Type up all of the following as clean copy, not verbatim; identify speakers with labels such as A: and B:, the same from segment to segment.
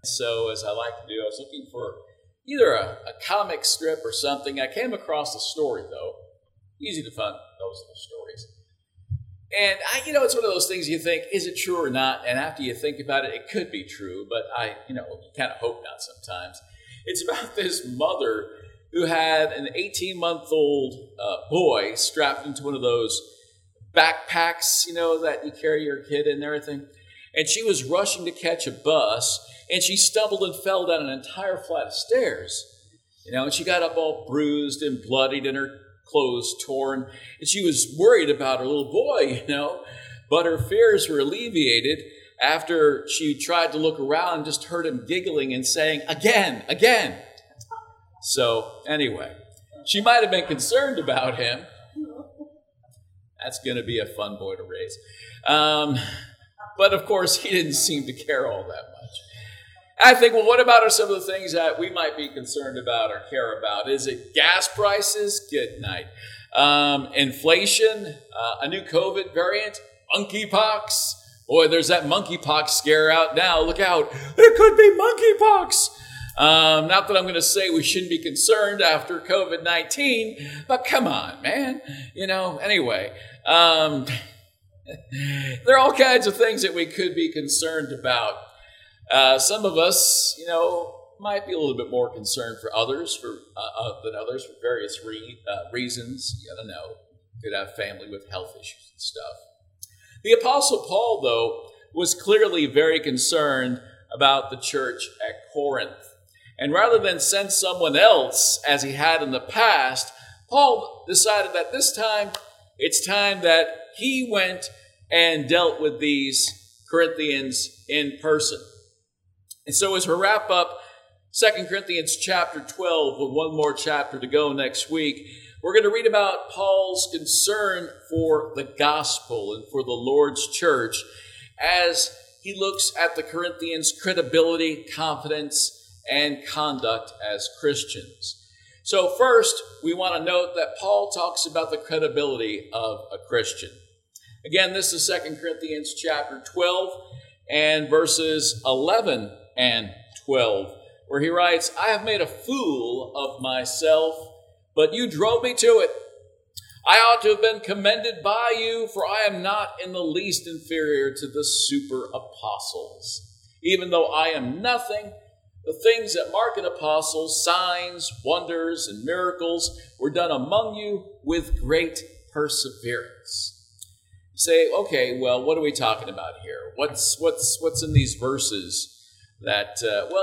A: So as I like to do, I was looking for either a comic strip or something. I came across a story, though. Easy to find those little stories. And, it's one of those things you think, is it true or not? And after you think about it, it could be true, but you kind of hope not sometimes. It's about this mother who had an 18-month-old boy strapped into one of those backpacks, that you carry your kid in and everything. And she was rushing to catch a bus, and she stumbled and fell down an entire flight of stairs. And she got up all bruised and bloodied and her clothes torn. And she was worried about her little boy, But her fears were alleviated after she tried to look around and just heard him giggling and saying, again, again. So anyway, she might have been concerned about him. That's going to be a fun boy to raise. But of course, he didn't seem to care all that much. I think, well, what about some of the things that we might be concerned about or care about? Is it gas prices? Good night. Inflation? A new COVID variant? Monkeypox? Boy, there's that monkeypox scare out now. Look out. There could be monkeypox. Not that I'm going to say we shouldn't be concerned after COVID-19, but come on, man. Anyway. There are all kinds of things that we could be concerned about. Some of us, might be a little bit more concerned than others for various reasons. I don't know. Could have family with health issues and stuff. The Apostle Paul, though, was clearly very concerned about the church at Corinth. And rather than send someone else, as he had in the past, Paul decided that this time, it's time that he went and dealt with these Corinthians in person. And so as we wrap up 2 Corinthians chapter 12, with one more chapter to go next week, we're going to read about Paul's concern for the gospel and for the Lord's church as he looks at the Corinthians' credibility, confidence, and conduct as Christians. So first, we want to note that Paul talks about the credibility of a Christian. Again, this is 2 Corinthians chapter 12 and verses 11 and 12, where he writes, I have made a fool of myself, but you drove me to it. I ought to have been commended by you, for I am not in the least inferior to the super apostles. Even though I am nothing, the things that mark an apostle, signs, wonders, and miracles, were done among you with great perseverance. You say, okay, well, what are we talking about here? What's in these verses that,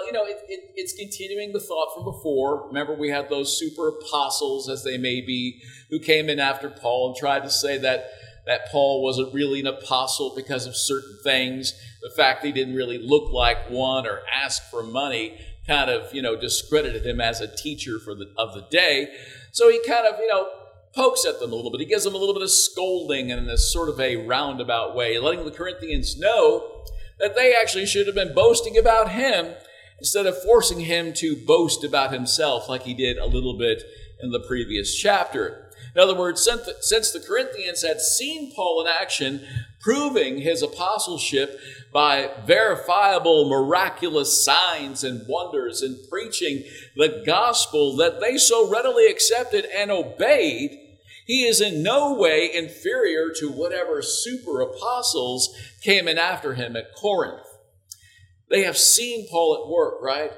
A: it's continuing the thought from before. Remember, we had those super apostles, as they may be, who came in after Paul and tried to say that Paul wasn't really an apostle because of certain things. The fact that he didn't really look like one or ask for money kind of, discredited him as a teacher of the day. So he kind of, pokes at them a little bit. He gives them a little bit of scolding in this sort of a roundabout way, letting the Corinthians know that they actually should have been boasting about him instead of forcing him to boast about himself like he did a little bit in the previous chapter. In other words, since the Corinthians had seen Paul in action, proving his apostleship by verifiable miraculous signs and wonders and preaching the gospel that they so readily accepted and obeyed, he is in no way inferior to whatever super apostles came in after him at Corinth. They have seen Paul at work, right?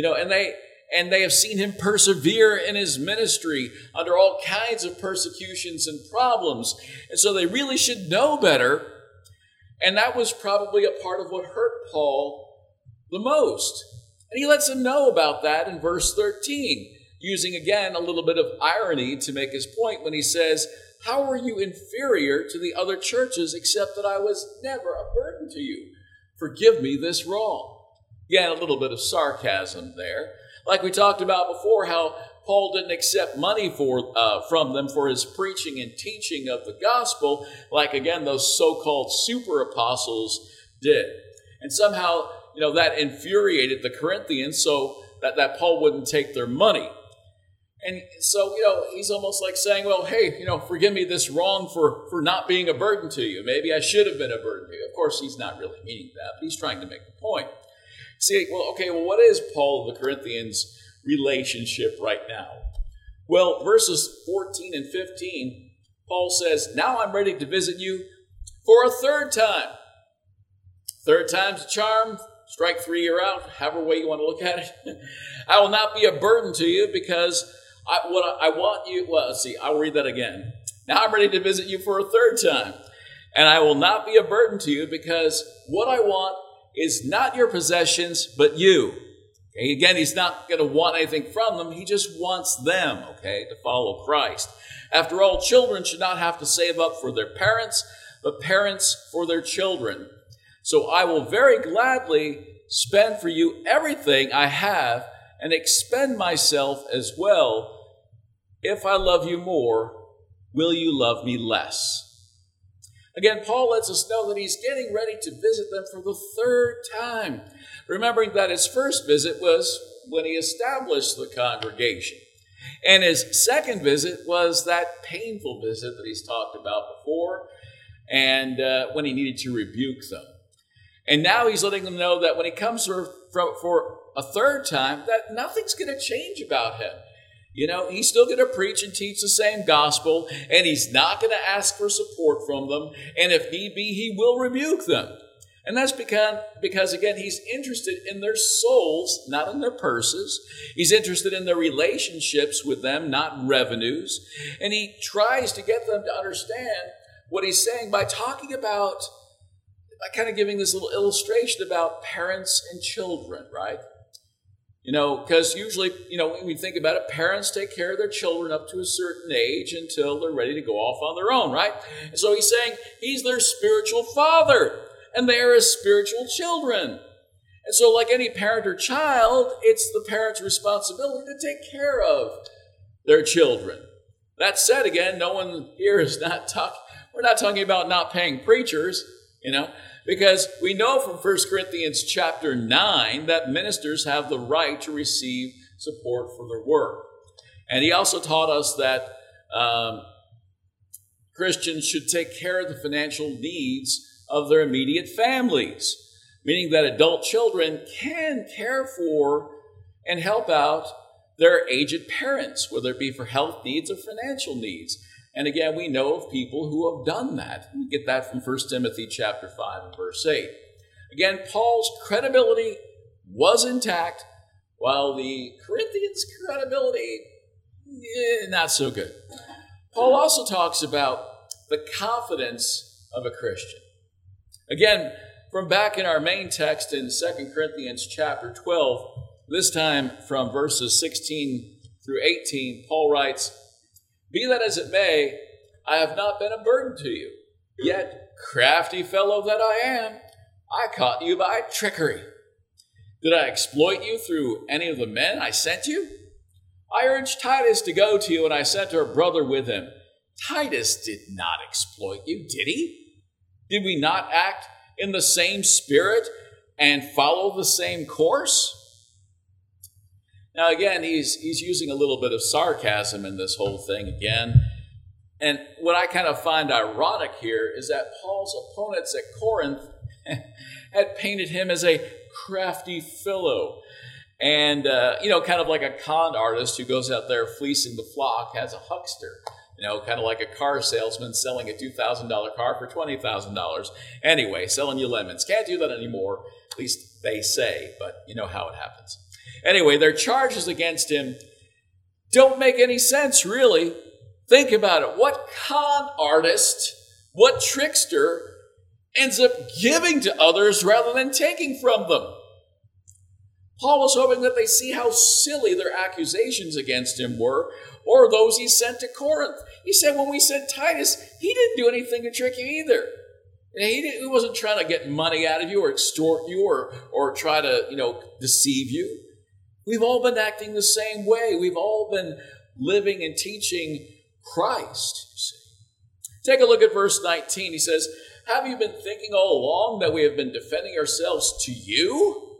A: And they have seen him persevere in his ministry under all kinds of persecutions and problems. And so they really should know better. And that was probably a part of what hurt Paul the most. And he lets them know about that in verse 13, using again a little bit of irony to make his point when he says, how are you inferior to the other churches except that I was never a burden to you? Forgive me this wrong. Again, a little bit of sarcasm there. Like we talked about before, how Paul didn't accept money from them for his preaching and teaching of the gospel, like, again, those so-called super apostles did. And somehow, that infuriated the Corinthians so that Paul wouldn't take their money. And so, he's almost like saying, well, hey, forgive me this wrong for not being a burden to you. Maybe I should have been a burden to you. Of course, he's not really meaning that, but he's trying to make the point. See, what is Paul and the Corinthians' relationship right now? Well, verses 14 and 15, Paul says, "Now I'm ready to visit you for a third time." Third time's a charm. Strike three, you're out. However way you want to look at it. "I will not be a burden to you because I want you." Well, let's see. I'll read that again. "Now I'm ready to visit you for a third time. And I will not be a burden to you because what I want is not your possessions, but you." Okay, again, he's not going to want anything from them. He just wants them, to follow Christ. After all, children should not have to save up for their parents, but parents for their children. "So I will very gladly spend for you everything I have and expend myself as well. If I love you more, will you love me less?" Again, Paul lets us know that he's getting ready to visit them for the third time, remembering that his first visit was when he established the congregation. And his second visit was that painful visit that he's talked about before, and when he needed to rebuke them. And now he's letting them know that when he comes for a third time, that nothing's going to change about him. He's still going to preach and teach the same gospel, and he's not going to ask for support from them. And if need be, he will rebuke them. And that's because again, he's interested in their souls, not in their purses. He's interested in their relationships with them, not revenues. And he tries to get them to understand what he's saying by kind of giving this little illustration about parents and children, right? Because usually, when we think about it, parents take care of their children up to a certain age until they're ready to go off on their own, right? And so he's saying he's their spiritual father, and they are his spiritual children. And so like any parent or child, it's the parent's responsibility to take care of their children. That said, again, no one here is we're not talking about not paying preachers, because we know from 1 Corinthians chapter 9 that ministers have the right to receive support for their work. And he also taught us that Christians should take care of the financial needs of their immediate families, meaning that adult children can care for and help out their aged parents, whether it be for health needs or financial needs. And again, we know of people who have done that. We get that from 1 Timothy chapter 5 and verse 8. Again, Paul's credibility was intact, while the Corinthians' credibility, not so good. Paul also talks about the confidence of a Christian. Again, from back in our main text in 2 Corinthians chapter 12, this time from verses 16 through 18, Paul writes, "Be that as it may, I have not been a burden to you. Yet, crafty fellow that I am, I caught you by trickery. Did I exploit you through any of the men I sent you? I urged Titus to go to you, and I sent our brother with him. Titus did not exploit you, did he? Did we not act in the same spirit and follow the same course?" Now, again, he's using a little bit of sarcasm in this whole thing again. And what I kind of find ironic here is that Paul's opponents at Corinth had painted him as a crafty fellow. And, kind of like a con artist who goes out there fleecing the flock as a huckster. Kind of like a car salesman selling a $2,000 car for $20,000. Anyway, selling you lemons. Can't do that anymore, at least they say, but you know how it happens. Anyway, their charges against him don't make any sense, really. Think about it. What con artist, what trickster ends up giving to others rather than taking from them? Paul was hoping that they see how silly their accusations against him were, or those he sent to Corinth. He said, when we sent Titus, he didn't do anything to trick you either. He wasn't trying to get money out of you or extort you or try to, deceive you. We've all been acting the same way. We've all been living and teaching Christ, you see. Take a look at verse 19. He says, "Have you been thinking all along that we have been defending ourselves to you?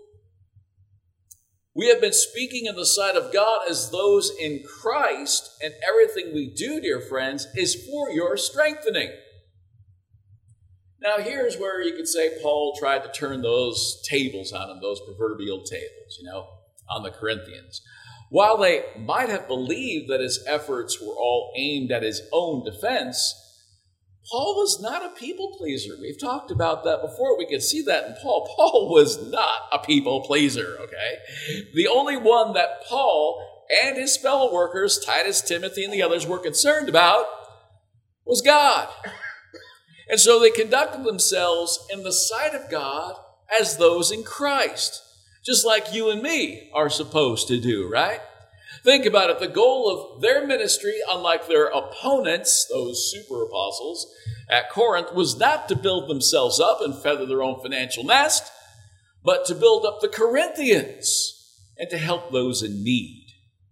A: We have been speaking in the sight of God as those in Christ, and everything we do, dear friends, is for your strengthening." Now, here's where you could say Paul tried to turn those tables on them, those proverbial tables, on the Corinthians. While they might have believed that his efforts were all aimed at his own defense, Paul was not a people pleaser. We've talked about that before. We could see that in Paul. Paul was not a people pleaser, okay? The only one that Paul and his fellow workers, Titus, Timothy, and the others, were concerned about was God. And so they conducted themselves in the sight of God as those in Christ, just like you and me are supposed to do, right? Think about it. The goal of their ministry, unlike their opponents, those super apostles at Corinth, was not to build themselves up and feather their own financial nest, but to build up the Corinthians and to help those in need.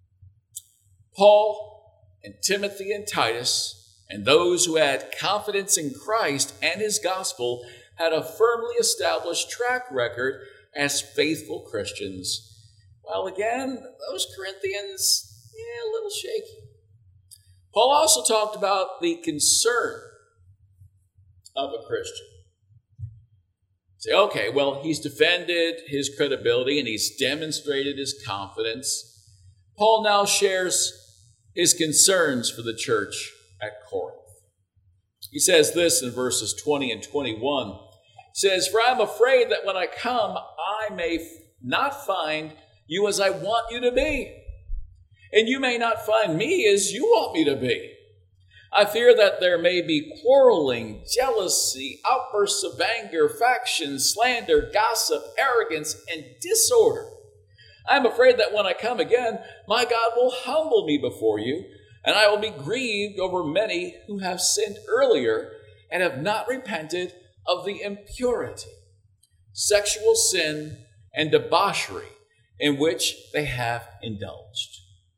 A: Paul and Timothy and Titus and those who had confidence in Christ and his gospel had a firmly established track record as faithful Christians. Well, again, those Corinthians, a little shaky. Paul also talked about the concern of a Christian. Say, okay, well, he's defended his credibility and he's demonstrated his confidence. Paul now shares his concerns for the church at Corinth. He says this in verses 20 and 21. He says, "For I am afraid that when I come, I may not find you as I want you to be, and you may not find me as you want me to be. I fear that there may be quarreling, jealousy, outbursts of anger, factions, slander, gossip, arrogance, and disorder. I am afraid that when I come again, my God will humble me before you, and I will be grieved over many who have sinned earlier and have not repented of the impurity, sexual sin, and debauchery in which they have indulged."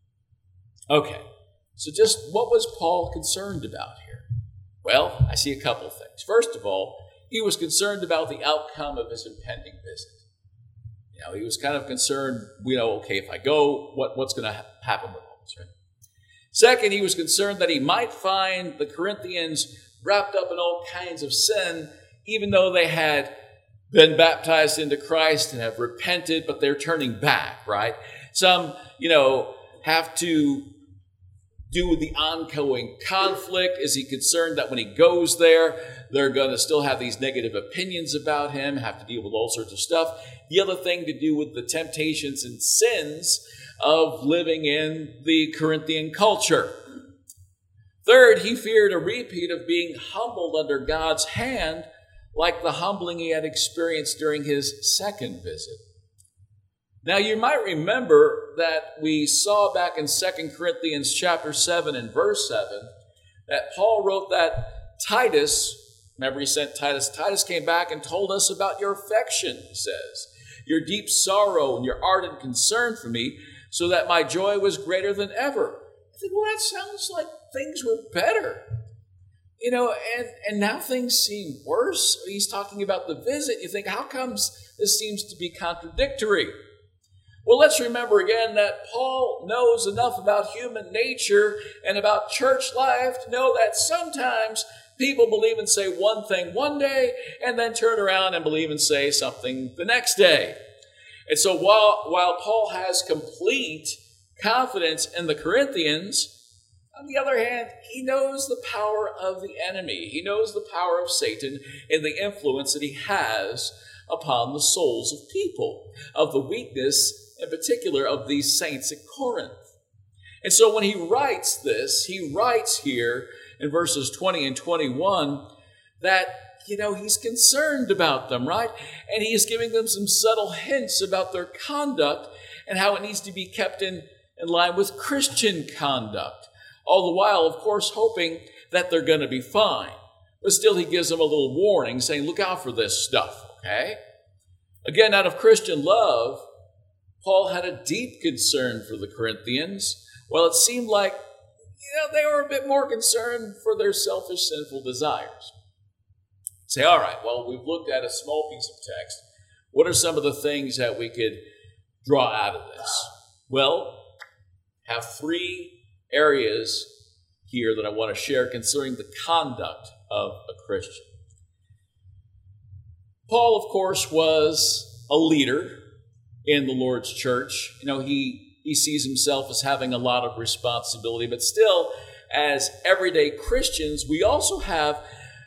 A: Okay, so just what was Paul concerned about here? Well, I see a couple of things. First of all, he was concerned about the outcome of his impending visit. He was kind of concerned, okay, if I go, what's going to happen with all this, right? Second, he was concerned that he might find the Corinthians wrapped up in all kinds of sin, even though they had been baptized into Christ and have repented, but they're turning back, right? Some, have to do with the ongoing conflict. Is he concerned that when he goes there, they're going to still have these negative opinions about him, have to deal with all sorts of stuff? The other thing to do with the temptations and sins of living in the Corinthian culture. Third, he feared a repeat of being humbled under God's hand, like the humbling he had experienced during his second visit. Now, you might remember that we saw back in 2 Corinthians chapter 7 and verse 7 that Paul wrote that Titus, remember he sent Titus, Titus came back and told us about your affection, he says, your deep sorrow and your ardent concern for me, so that my joy was greater than ever. I think, well, that sounds like things were better. And now things seem worse. He's talking about the visit. You think, how comes this seems to be contradictory? Well, let's remember again that Paul knows enough about human nature and about church life to know that sometimes people believe and say one thing one day and then turn around and believe and say something the next day. And so while Paul has complete confidence in the Corinthians, on the other hand, he knows the power of the enemy. He knows the power of Satan and the influence that he has upon the souls of people, of the weakness in particular of these saints at Corinth. And so when he writes this, he writes here in verses 20 and 21 that, he's concerned about them, right? And he is giving them some subtle hints about their conduct and how it needs to be kept in line with Christian conduct. All the while, of course, hoping that they're going to be fine. But still, he gives them a little warning saying, look out for this stuff, okay? Again, out of Christian love, Paul had a deep concern for the Corinthians. Well, it seemed like, they were a bit more concerned for their selfish, sinful desires. Say, all right, well, we've looked at a small piece of text. What are some of the things that we could draw out of this? Well, have three areas here that I want to share concerning the conduct of a Christian. Paul, of course, was a leader in the Lord's church. He sees himself as having a lot of responsibility, but still, as everyday Christians, we also have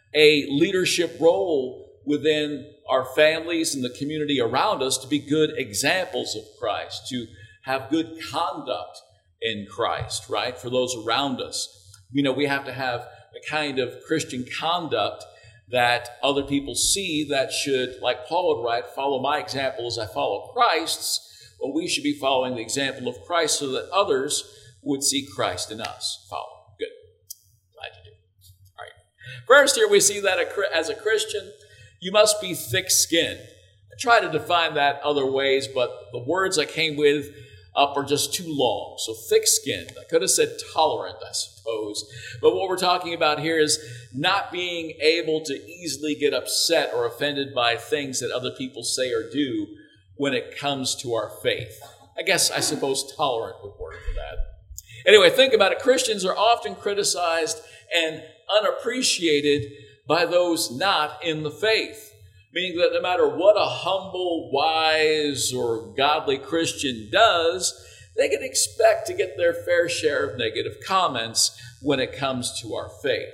A: a leadership role within our families and the community around us to be good examples of Christ, to have good conduct in Christ, right? For those around us. We have to have the kind of Christian conduct that other people see that should, like Paul would write, follow my example as I follow Christ's. Well, we should be following the example of Christ so that others would see Christ in us. Follow. Good. Glad you do. All right. First, here we see that as a Christian, you must be thick-skinned. I try to define that other ways, but the words I came with up are just too long. So thick-skinned. I could have said tolerant, I suppose. But what we're talking about here is not being able to easily get upset or offended by things that other people say or do when it comes to our faith. I suppose tolerant would work for that. Anyway, think about it. Christians are often criticized and unappreciated by those not in the faith. Meaning that no matter what a humble, wise, or godly Christian does, they can expect to get their fair share of negative comments when it comes to our faith.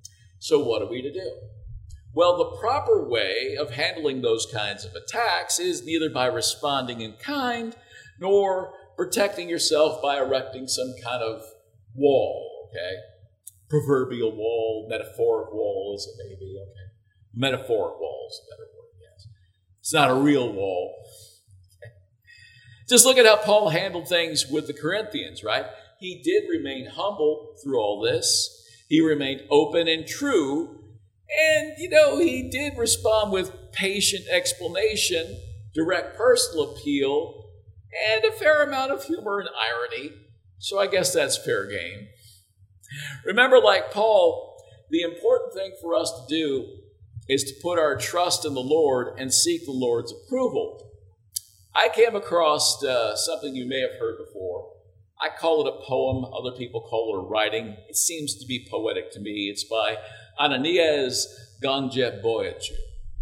A: So what are we to do? Well, the proper way of handling those kinds of attacks is neither by responding in kind, nor protecting yourself by erecting some kind of wall, okay? Proverbial wall, metaphoric wall is it maybe, okay? Metaphoric wall is a better word, yes. It's not a real wall. Okay. Just look at how Paul handled things with the Corinthians, right? He did remain humble through all this. He remained open and true. And, he did respond with patient explanation, direct personal appeal, and a fair amount of humor and irony. So I guess that's fair game. Remember, like Paul, the important thing for us to do is to put our trust in the Lord and seek the Lord's approval. I came across something you may have heard before. I call it a poem. Other people call it a writing. It seems to be poetic to me. It's by Ananias Ganjeboyeju.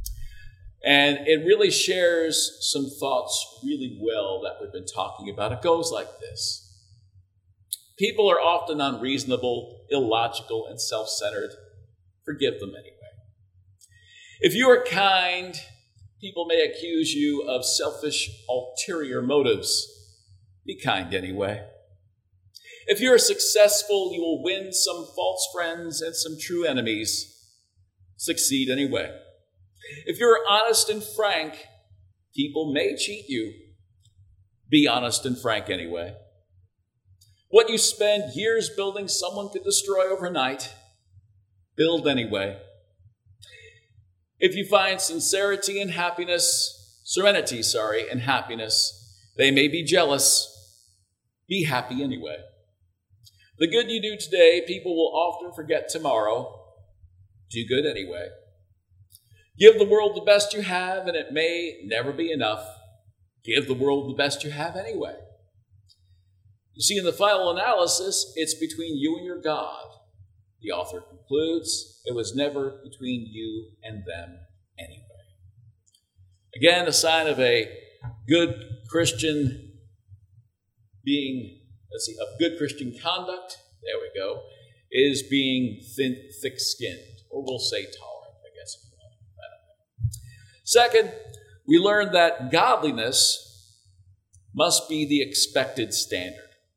A: And it really shares some thoughts really well that we've been talking about. It goes like this. People are often unreasonable, illogical, and self-centered. Forgive them anyway. If you are kind, people may accuse you of selfish, ulterior motives. Be kind anyway. If you are successful, you will win some false friends and some true enemies. Succeed anyway. If you're honest and frank, people may cheat you. Be honest and frank anyway. What you spend years building, someone could destroy overnight. Build anyway. If you find serenity and happiness, they may be jealous. Be happy anyway. The good you do today, people will often forget tomorrow. Do good anyway. Give the world the best you have, and it may never be enough. Give the world the best you have anyway. You see, in the final analysis, it's between you and your God. The author concludes, it was never between you and them anyway. Again, a sign of a good Christian of good Christian conduct, there we go, is being thick-skinned, or we'll say tolerant, I guess if you want. I don't know. Second, we learn that godliness must be the expected standard.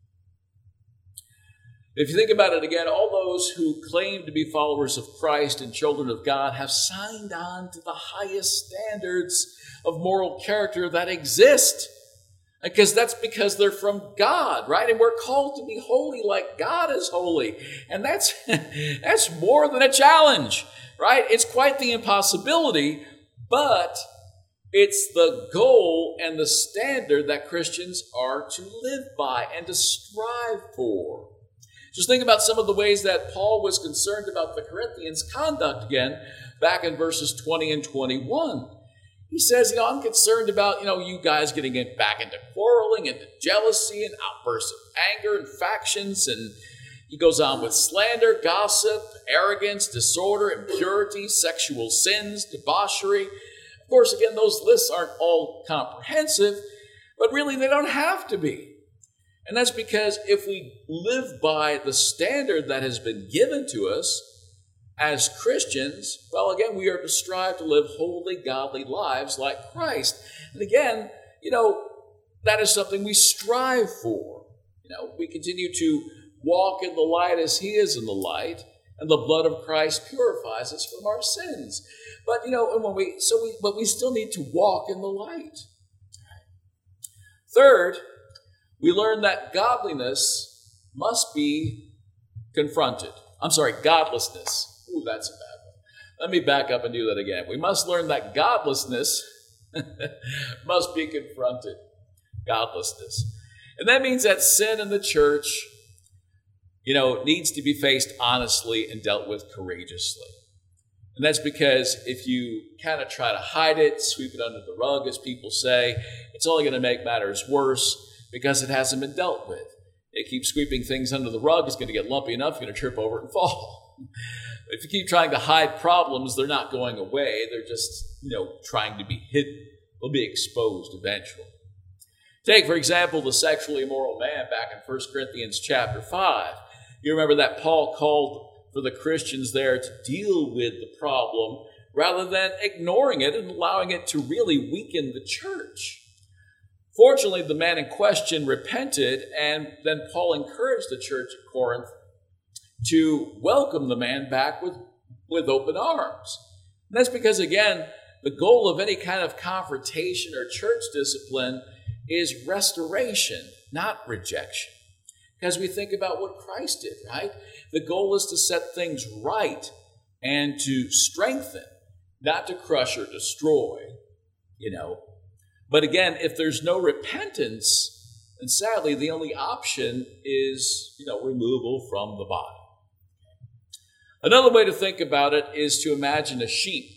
A: If you think about it again, all those who claim to be followers of Christ and children of God have signed on to the highest standards of moral character that exist. Because they're from God, right? And we're called to be holy like God is holy. And that's more than a challenge, right? It's quite the impossibility, but it's the goal and the standard that Christians are to live by and to strive for. Just think about some of the ways that Paul was concerned about the Corinthians' conduct again, back in verses 20 and 21. He says, I'm concerned about, you guys getting back into quarreling, into jealousy and outbursts of anger and factions. And he goes on with slander, gossip, arrogance, disorder, impurity, sexual sins, debauchery, Of course, again, those lists aren't all comprehensive, but really they don't have to be. And that's because if we live by the standard that has been given to us as Christians, well, again, we are to strive to live holy, godly lives like Christ. And again, that is something we strive for. We continue to walk in the light as he is in the light, and the blood of Christ purifies us from our sins. But, but we still need to walk in the light. Third, we learn that godliness must be confronted. Godlessness. Ooh, that's a bad one. Let me back up and do that again. We must learn that godlessness must be confronted. Godlessness. And that means that sin in the church, needs to be faced honestly and dealt with courageously. And that's because if you kind of try to hide it, sweep it under the rug, as people say, it's only going to make matters worse because it hasn't been dealt with. It keeps sweeping things under the rug, it's going to get lumpy enough, you're going to trip over it and fall. If you keep trying to hide problems, they're not going away. They're just, trying to be hidden. They'll be exposed eventually. Take, for example, the sexually immoral man back in 1 Corinthians chapter 5. You remember that Paul called for the Christians there to deal with the problem rather than ignoring it and allowing it to really weaken the church. Fortunately, the man in question repented, and then Paul encouraged the church at Corinth to welcome the man back with open arms. And that's because, again, the goal of any kind of confrontation or church discipline is restoration, not rejection. Because we think about what Christ did, right? The goal is to set things right and to strengthen, not to crush or destroy, But again, if there's no repentance, then sadly the only option is, removal from the body. Another way to think about it is to imagine a sheep,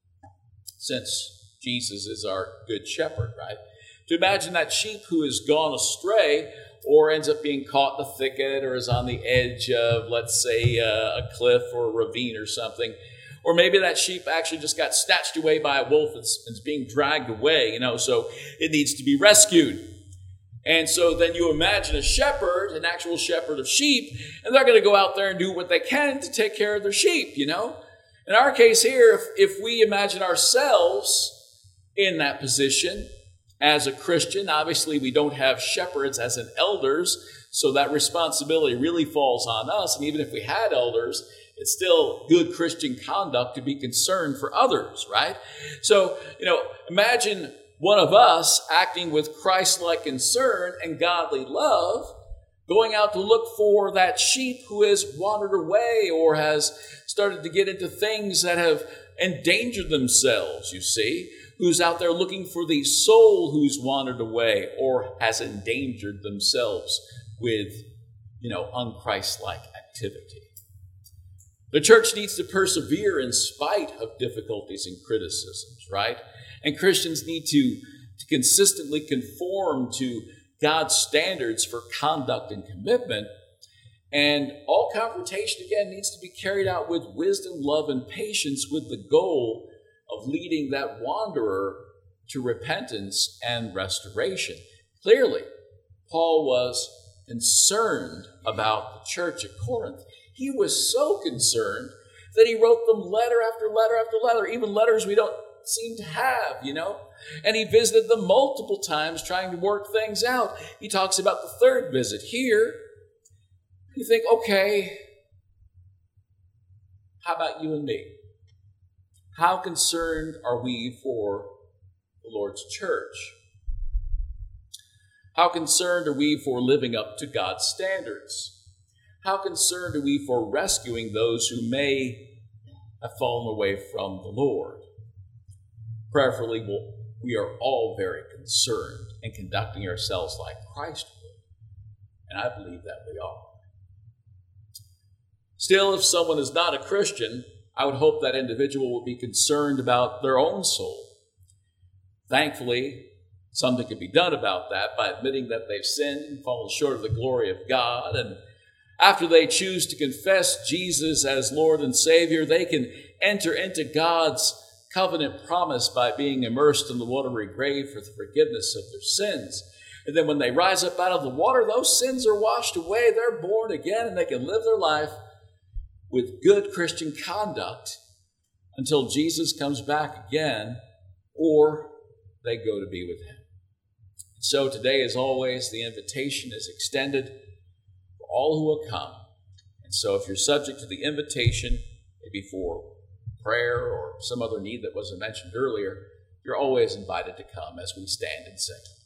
A: since Jesus is our good shepherd, right? To imagine that sheep who has gone astray or ends up being caught in a thicket or is on the edge of, let's say, a cliff or a ravine or something. Or maybe that sheep actually just got snatched away by a wolf and is being dragged away, so it needs to be rescued. And so then you imagine a shepherd, an actual shepherd of sheep, and they're going to go out there and do what they can to take care of their sheep, In our case here, if we imagine ourselves in that position as a Christian, obviously we don't have shepherds as in elders, so that responsibility really falls on us. And even if we had elders, it's still good Christian conduct to be concerned for others, right? So, imagine one of us acting with Christ-like concern and godly love, going out to look for that sheep who has wandered away or has started to get into things that have endangered themselves, who's out there looking for the soul who's wandered away or has endangered themselves with, unchristlike activity. The church needs to persevere in spite of difficulties and criticisms, right? And Christians need to consistently conform to God's standards for conduct and commitment. And all confrontation, again, needs to be carried out with wisdom, love, and patience with the goal of leading that wanderer to repentance and restoration. Clearly, Paul was concerned about the church at Corinth. He was so concerned that he wrote them letter after letter after letter, even letters we don't seem to have, And he visited them multiple times trying to work things out. He talks about the third visit here. You think, okay, how about you and me? How concerned are we for the Lord's church? How concerned are we for living up to God's standards? How concerned are we for rescuing those who may have fallen away from the Lord? Prayerfully, we are all very concerned in conducting ourselves like Christ would. And I believe that we are. Still, if someone is not a Christian, I would hope that individual would be concerned about their own soul. Thankfully, something can be done about that by admitting that they've sinned and fallen short of the glory of God. And after they choose to confess Jesus as Lord and Savior, they can enter into God's covenant promise by being immersed in the watery grave for the forgiveness of their sins. And then when they rise up out of the water, those sins are washed away. They're born again, and they can live their life with good Christian conduct until Jesus comes back again, or they go to be with him. And so today, as always, the invitation is extended for all who will come. And so if you're subject to the invitation, maybe for prayer or some other need that wasn't mentioned earlier, you're always invited to come as we stand and sing.